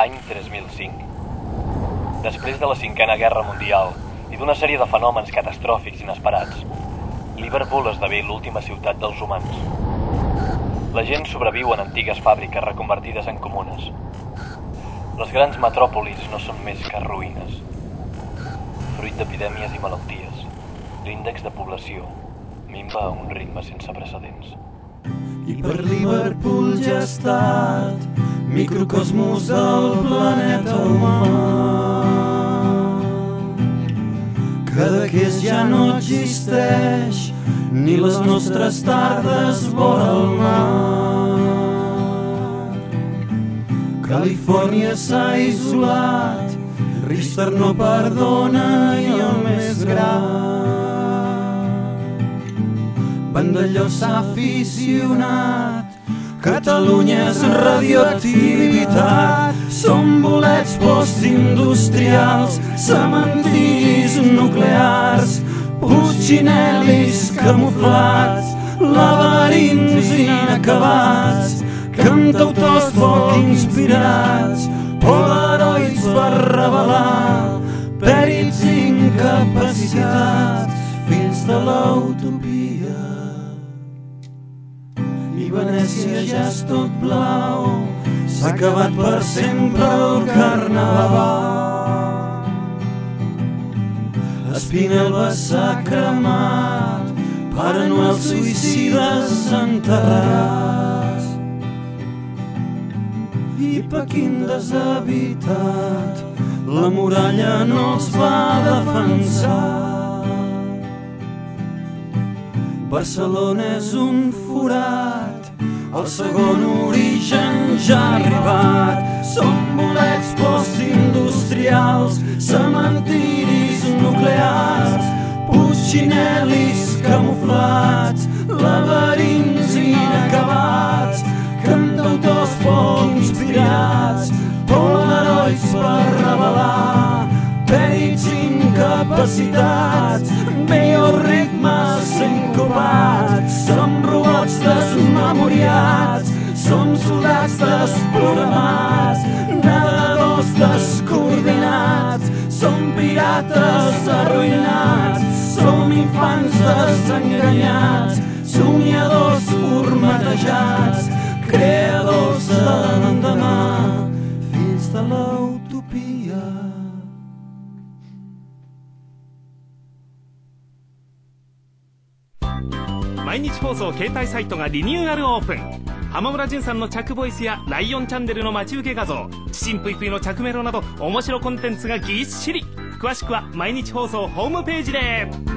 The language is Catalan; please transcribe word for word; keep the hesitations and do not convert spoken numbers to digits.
l'any tres mil cinc. Després de la cinquena guerra mundial i d'una sèrie de fenòmens catastròfics inesperats, Liverpool esdevé l'última ciutat dels humans. La gent sobreviu en antigues fàbriques reconvertides en comunes. Les grans metròpolis no són més que ruïnes. Fruit d'epidèmies i malalties, l'índex de població minva a un ritme sense precedents. I per Liverpool ja ha estat microcosmos del planeta humà, que d'aquest ja no existeix ni les nostres tardes vora el mar. Califòrnia s'ha isolat, Richter no perdona i el més gran Vandelló s'ha aficionat. Catalunya és radioactivitat, són bolets postindustrials, cementiris nuclears, putxinel·lis camuflats, laberints inacabats, cantautors poc inspirats, polaroids per revelar, pèrits incapacitats, fills de l'utopia. I Venècia ja és tot blau, s'ha acabat per sempre el carnaval. Espinelva s'ha cremat, Pare Noel suïcides enterrats. I Pequín deshabitat, la muralla no els va defensar. Barcelona és un forat, el segon origen ja ha arribat. Són bolets postindustrials, cementiris nuclears, putxinel·lis camuflats, laberints inacabats, cantautors poc inspirats, polaroids per revelar, pèrits incapacitats, bioritmes sincopats. Som robots desmemoriats, som soldats desprogramats, nedadors descoordinats, som pirates arruïnats, som infants desenganyats, somiadors formatejats, creadors de l'endemà, fills de l'utopia. 毎日放送携帯サイトがリニューアルオープン。浜村淳さんの着ボイスやライオンチャンネルの待ち受け画像、ちちんぷいぷいの着メロなど面白コンテンツがぎっしり。詳しくは毎日放送ホームページで。